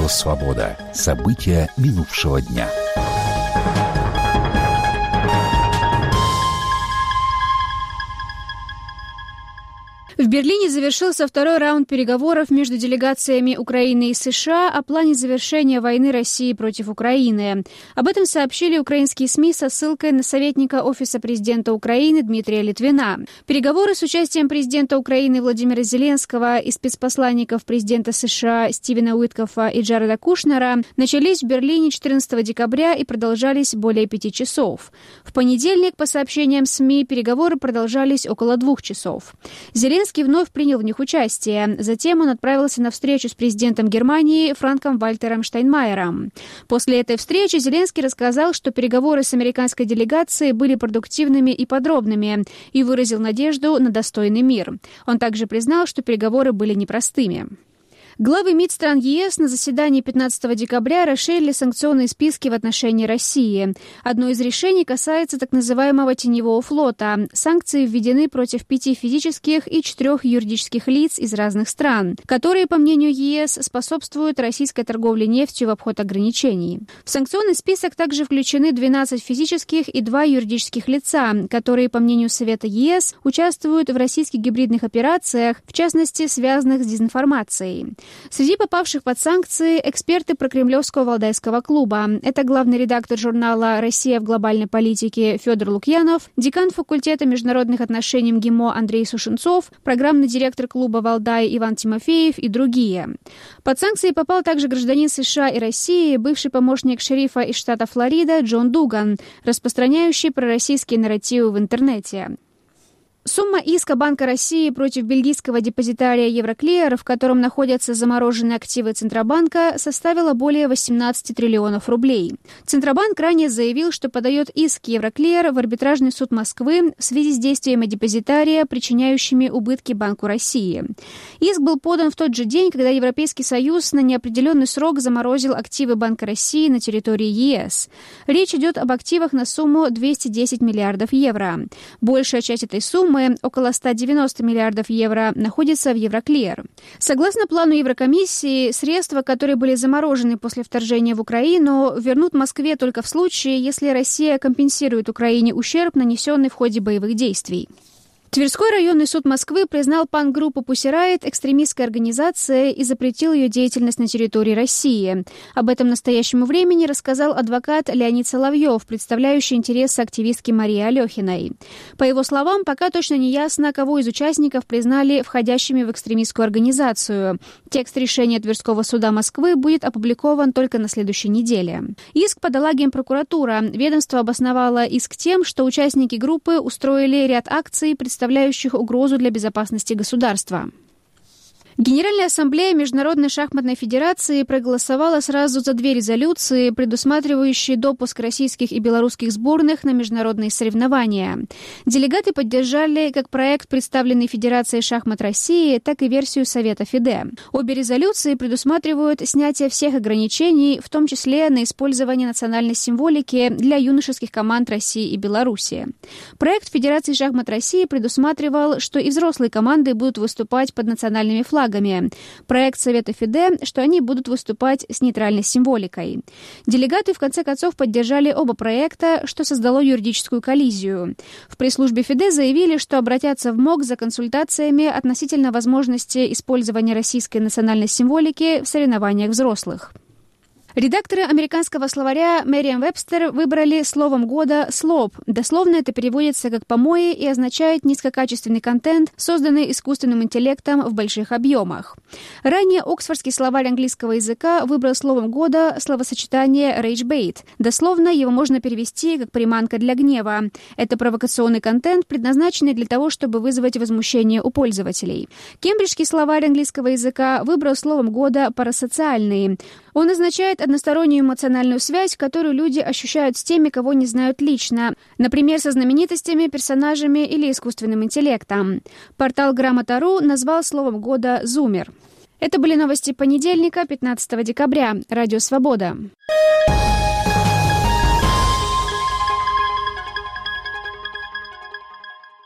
«Свобода». События минувшего дня. В Берлине завершился второй раунд переговоров между делегациями Украины и США о плане завершения войны России против Украины. Об этом сообщили украинские СМИ со ссылкой на советника Офиса президента Украины Дмитрия Литвина. Переговоры с участием президента Украины Владимира Зеленского и спецпосланников президента США Стивена Уиткофа и Джареда Кушнера начались в Берлине 14 декабря и продолжались более 5 часов. В понедельник, по сообщениям СМИ, переговоры продолжались около 2 часов. Зеленский вновь принял в них участие. Затем он отправился на встречу с президентом Германии Франком-Вальтером Штайнмайером. После этой встречи Зеленский рассказал, что переговоры с американской делегацией были продуктивными и подробными, и выразил надежду на достойный мир. Он также признал, что переговоры были непростыми. Главы МИД стран ЕС на заседании 15 декабря расширили санкционные списки в отношении России. Одно из решений касается так называемого теневого флота. Санкции введены против 5 физических и 4 юридических лиц из разных стран, которые, по мнению ЕС, способствуют российской торговле нефтью в обход ограничений. В санкционный список также включены 12 физических и 2 юридических лица, которые, по мнению Совета ЕС, участвуют в российских гибридных операциях, в частности, связанных с дезинформацией. Среди попавших под санкции эксперты прокремлевского Валдайского клуба. Это главный редактор журнала «Россия в глобальной политике» Федор Лукьянов, декан факультета международных отношений МГИМО Андрей Сушенцов, программный директор клуба «Валдай» Иван Тимофеев и другие. Под санкции попал также гражданин США и России, бывший помощник шерифа из штата Флорида Джон Дуган, распространяющий пророссийские нарративы в интернете. Сумма иска Банка России против бельгийского депозитария Евроклир, в котором находятся замороженные активы Центробанка, составила более 18 триллионов рублей. Центробанк ранее заявил, что подает иск Евроклир в арбитражный суд Москвы в связи с действиями депозитария, причиняющими убытки Банку России. Иск был подан в тот же день, когда Европейский Союз на неопределенный срок заморозил активы Банка России на территории ЕС. Речь идет об активах на сумму 210 миллиардов евро. Большая часть этой суммы, около 190 миллиардов евро, находится в Евроклир. Согласно плану Еврокомиссии, средства, которые были заморожены после вторжения в Украину, вернут Москве только в случае, если Россия компенсирует Украине ущерб, нанесенный в ходе боевых действий. Тверской районный суд Москвы признал панк-группу Pussy Riot экстремистской организацией и запретил ее деятельность на территории России. Об этом настоящему времени рассказал адвокат Леонид Соловьев, представляющий интересы активистки Марии Алехиной. По его словам, пока точно не ясно, кого из участников признали входящими в экстремистскую организацию. Текст решения Тверского суда Москвы будет опубликован только на следующей неделе. Иск подала Генпрокуратура. Ведомство обосновало иск тем, что участники группы устроили ряд акций, представляющих угрозу для безопасности государства. Генеральная ассамблея Международной шахматной федерации проголосовала сразу за 2 резолюции, предусматривающие допуск российских и белорусских сборных на международные соревнования. Делегаты поддержали как проект, представленный Федерацией шахмат России, так и версию Совета ФИДЕ. Обе резолюции предусматривают снятие всех ограничений, в том числе на использование национальной символики для юношеских команд России и Беларуси. Проект Федерации шахмат России предусматривал, что и взрослые команды будут выступать под национальными флагами. Проект Совета ФИДЕ, что они будут выступать с нейтральной символикой. Делегаты в конце концов поддержали оба проекта, что создало юридическую коллизию. В пресс-службе ФИДЕ заявили, что обратятся в МОК за консультациями относительно возможности использования российской национальной символики в соревнованиях взрослых. Редакторы американского словаря Merriam-Webster выбрали словом года «слоп». Дословно это переводится как «помои» и означает низкокачественный контент, созданный искусственным интеллектом в больших объемах. Ранее Оксфордский словарь английского языка выбрал словом года словосочетание «rage bait». Дословно его можно перевести как «приманка для гнева». Это провокационный контент, предназначенный для того, чтобы вызвать возмущение у пользователей. Кембриджский словарь английского языка выбрал словом года «парасоциальный». Он означает одностороннюю эмоциональную связь, которую люди ощущают с теми, кого не знают лично, например, со знаменитостями, персонажами или искусственным интеллектом. Портал Грамота.ру назвал словом года «зумер». Это были новости понедельника, 15 декабря. Радио «Свобода».